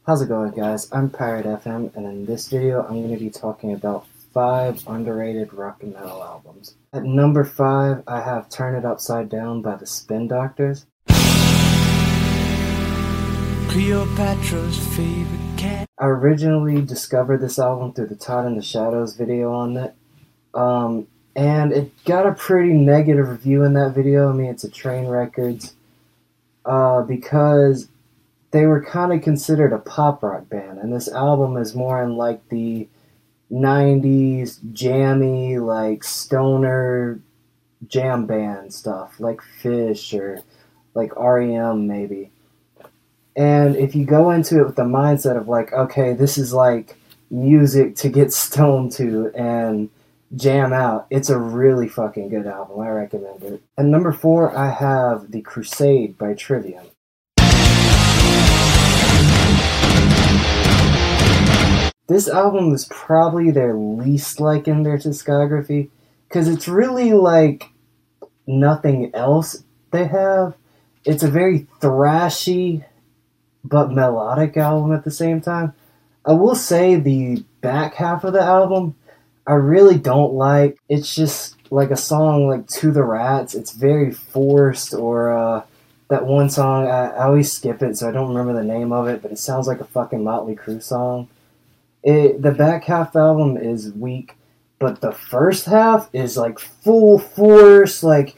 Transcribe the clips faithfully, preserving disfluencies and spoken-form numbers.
How's it going, guys? I'm Pirate F M, and in this video I'm going to be talking about five underrated rock and metal albums. At number five, I have Turn It Upside Down by the Spin Doctors. Cleopatra's favorite cat. I originally discovered this album through the Todd in the Shadows video on it, um, and it got a pretty negative review in that video. I mean, it's a Train Records, uh, because they were kind of considered a pop rock band, and this album is more in like the nineties jammy, like stoner jam band stuff, like Fish or like R E M maybe. And if you go into it with the mindset of like, okay, this is like music to get stoned to and jam out, it's a really fucking good album. I recommend it. At number four, I have The Crusade by Trivium. This album is probably their least like in their discography, because it's really like nothing else they have. It's a very thrashy but melodic album at the same time. I will say the back half of the album I really don't like. It's just like a song like To the Rats. It's very forced, or uh, that one song, I, I always skip it so I don't remember the name of it, but it sounds like a fucking Motley Crue song. It, the back half of the album is weak, but the first half is like full force, like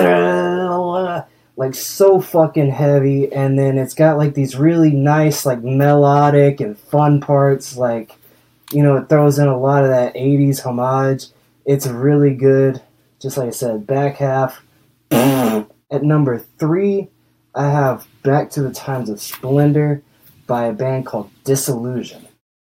like so fucking heavy, and then it's got like these really nice like melodic and fun parts, like, you know, it throws in a lot of that eighties homage. It's really good. Just like I said, back half. At number three, I have Back to the Times of Splendor by a band called Disillusion.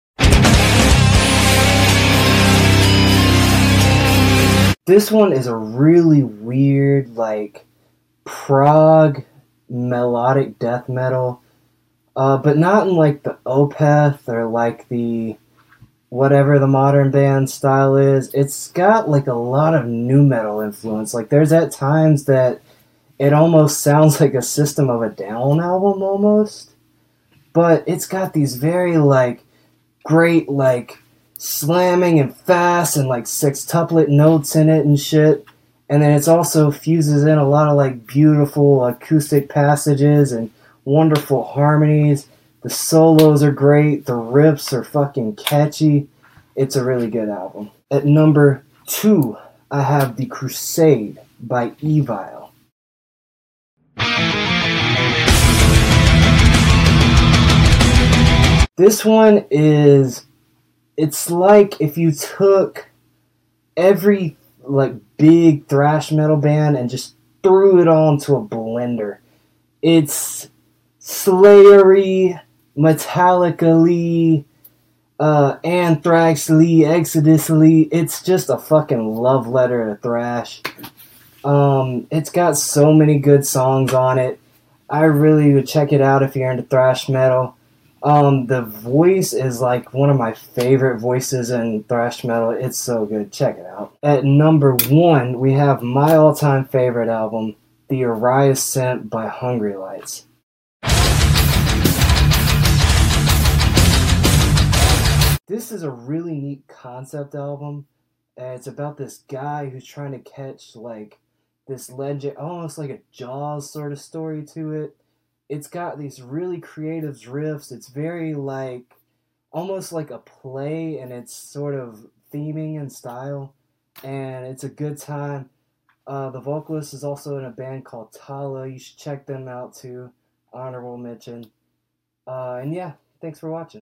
This one is a really weird, like, prog melodic death metal, uh, but not in like the Opeth or like the whatever the modern band style is. It's got like a lot of nu metal influence. Like, there's at times that it almost sounds like a System of a Down album almost, but it's got these very like great like slamming and fast and like sextuplet notes in it and shit. And then it's also fuses in a lot of like beautiful acoustic passages and wonderful harmonies. The solos are great. The riffs are fucking catchy. It's a really good album. At number two, I have The Crusade by Evile. This one is, it's like if you took every like big thrash metal band and just threw it all into a blender. It's Slayery, Metallica-ly, uh, Anthrax-ly, Exodus-ly. It's just a fucking love letter to thrash. Um, it's got so many good songs on it. I really would check it out if you're into thrash metal. Um, the voice is like one of my favorite voices in thrash metal. It's so good. Check it out. At number one, we have my all-time favorite album, The Uriah Ascent by Hungry Lights. This is a really neat concept album. Uh, it's about this guy who's trying to catch like this legend, almost like a Jaws sort of story to it. It's got these really creative riffs. It's very like, almost like a play in its sort of theming and style. And it's a good time. Uh, the vocalist is also in a band called Tala. You should check them out too. Honorable mention. Uh, and yeah, thanks for watching.